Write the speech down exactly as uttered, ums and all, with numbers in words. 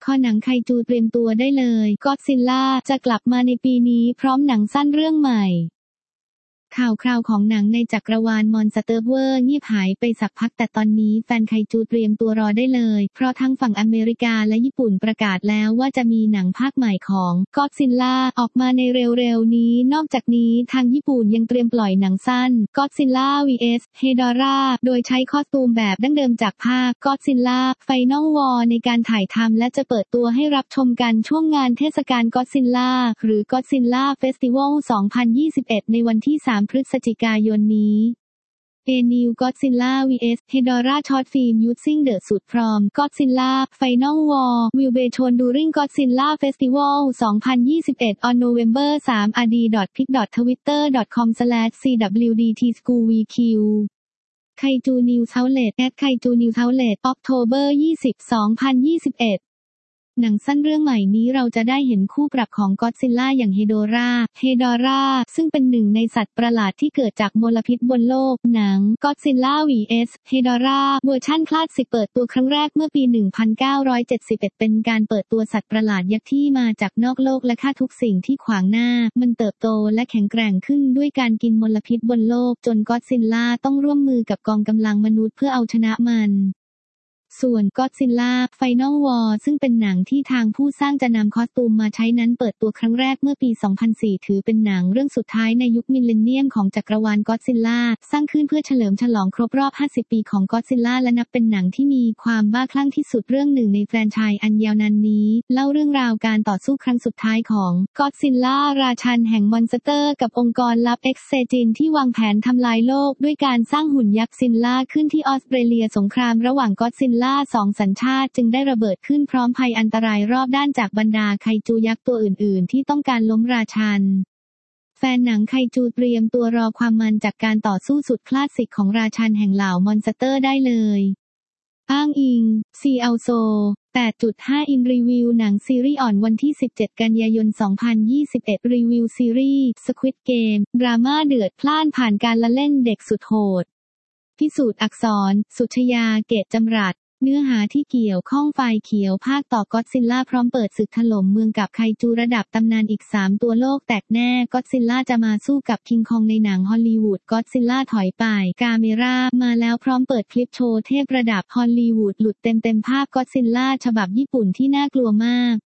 คอหนังไคจูเตรียมตัวได้เลยก็อดซิลล่าจะกลับมาในปีนี้พร้อมหนังสั้นเรื่องใหม่ข่าวคราวของหนังในจักรวาลมอนสเตอร์เวอร์เงียบหายไปสักพักแต่ตอนนี้แฟนไคจูเตรียมตัวรอได้เลยเพราะทั้งฝั่งอเมริกาและญี่ปุ่นประกาศแล้วว่าจะมีหนังภาคใหม่ของก็อดซิลล่าออกมาในเร็วๆนี้นอกจากนี้ทางญี่ปุ่นยังเตรียมปล่อยหนังสั้นก็อดซิลล่า วี เอส เฮดอร่าโดยใช้คอสตูมแบบดั้งเดิมจากภาคก็อดซิลล่าไฟนอลวอร์ในการถ่ายทำและจะเปิดตัวให้รับชมกันช่วงงานเทศกาลก็อดซิลล่าหรือก็อดซิลล่าเฟสติวัลสองพันยี่สิบเอ็ดในวันที่สามพฤศจิกายนนี้ A New Godzilla วี เอส Hedorah Short Film Using the Suit from Godzilla Final War will be shown during Godzilla Festivalสองพันยี่สิบเอ็ด on November สาม อาร์ ดี ดอท พิก ดอท ทวิตเตอร์ ดอท คอม สแลช ซี ดับเบิลยู ดี ที สกูล วี คิว ไคจู News Outlet แอท ไคจู News Outlet October ยี่สิบ สองพันยี่สิบเอ็ดหนังสั้นเรื่องใหม่นี้เราจะได้เห็นคู่ปรับของก็อดซิลล่าอย่างเฮโดราเฮดอร่าซึ่งเป็นหนึ่งในสัตว์ประหลาดที่เกิดจากมลพิษบนโลกหนังก็อดซิลล่า วี เอส เฮดอร่าเวอร์ชั่นคลาสสิกเปิดตัวครั้งแรกเมื่อปี หนึ่งพันเก้าร้อยเจ็ดสิบเอ็ด เป็นการเปิดตัวสัตว์ประหลาดยักษ์ที่มาจากนอกโลกและฆ่าทุกสิ่งที่ขวางหน้ามันเติบโตและแข็งแกร่งขึ้นด้วยการกินมลพิษบนโลกจนก็อดซิลล่าต้องร่วมมือกับกองกำลังมนุษย์เพื่อเอาชนะมันส่วนก็อดซิลล่า Final War ซึ่งเป็นหนังที่ทางผู้สร้างจะนำคอสตูมมาใช้นั้นเปิดตัวครั้งแรกเมื่อปี สองพันสี่ ถือเป็นหนังเรื่องสุดท้ายในยุคมิลเลนเนียมของจักรวาลก็อดซิลล่าสร้างขึ้นเพื่อเฉลิมฉลองครบรอบ ห้าสิบ ปีของก็อดซิลล่าและนับเป็นหนังที่มีความบ้าคลั่งที่สุดเรื่องหนึ่งในแฟรนไชส์อันยาวนานนี้เล่าเรื่องราวการต่อสู้ครั้งสุดท้ายของก็อดซิลล่าราชันแห่งมอนสเตอร์กับองค์กรลับเอ็กเซจินที่วางแผนทำลายโลกด้วยการสร้างหุ่นยักษ์ซิลล่าขึ้นที่ออสเตรเลียสงครามระหว่างก็อดซิลล่าสองสัญชาติจึงได้ระเบิดขึ้นพร้อมภัยอันตรายรอบด้านจากบรรดาไคจูยักษ์ตัวอื่นๆที่ต้องการล้มราชันแฟนหนังไคจูเตรียมตัวรอความมันจากการต่อสู้สุดคลาสสิกของราชันแห่งเหล่ามอนสเตอร์ได้เลยอ้างอิง ซี อัล โซ แปดจุดห้า อินรีวิวหนังซีรีส์อ่อนวันที่สิบเจ็ดกันยายนสองพันยี่สิบเอ็ดรีวิวซีรีส์ Squid Game ดราม่าเดือดพล่านผ่านการละเล่นเด็กสุดโหดพิสูจน์อักษรสุชยาเกตจำรัดเนื้อหาที่เกี่ยวข้องไฟเขียวภาคต่อก็อดซิลล่าพร้อมเปิดศึกถล่มเมืองกับไคจูระดับตำนานอีกสามตัวโลกแตกแน่ก็อดซิลล่าจะมาสู้กับคิงคองในหนังฮอลลีวูดก็อดซิลล่าถอยไปกาเมรามาแล้วพร้อมเปิดคลิปโชว์เทพระดับฮอลลีวูดหลุดเต็มเต็มภาพก็อดซิลล่าฉบับญี่ปุ่นที่น่ากลัวมาก